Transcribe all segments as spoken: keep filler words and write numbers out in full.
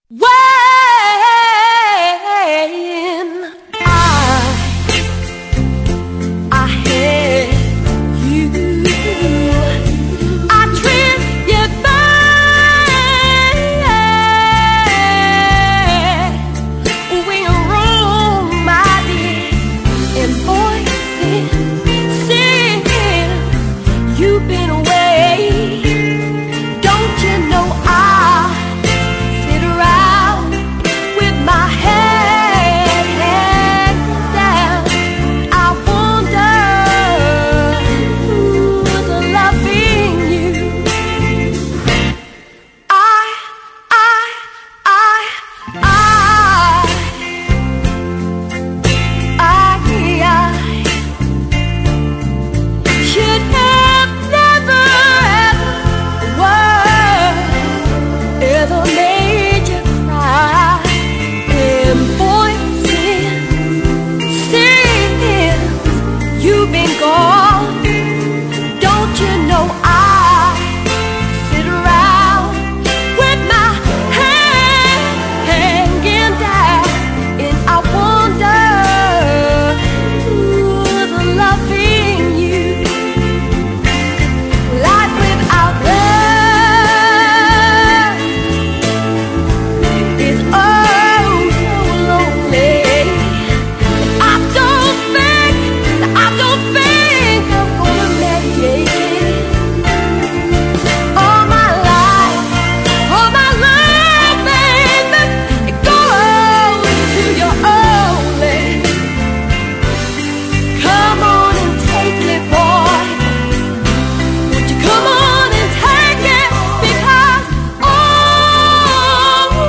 When I, I had you, I treat you bad. We roam, my dear, and voices sing. You've been away. Don't you know I sit around with my head hanging down? I wonder who's loving you. I, I, I, I, I, I should have never ever made you cry. And voices sing, you've been gone. Don't you know I sit around with my head hanging down, and I wonder who's loving you. Life without love is oh so lonely. I don't think, I don't think I'm gonna make it. All my life, all my love, baby, it goes to you only. Come on and take it, boy. Would you come on and take it? Because all,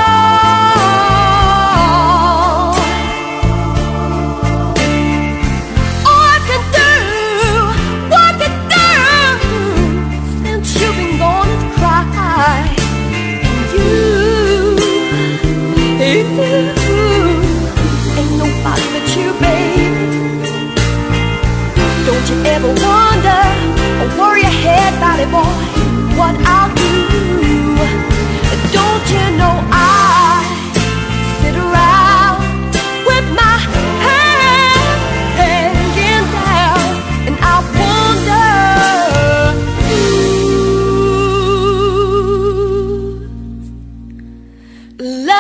all I can do, what to do, since you've been gone is cry. And you, you, ain't nobody but you, baby. Don't you ever wonder or worry your head about it, boy, what I'll do? Don't you know I sit around with my head hanging down, and I wonder who's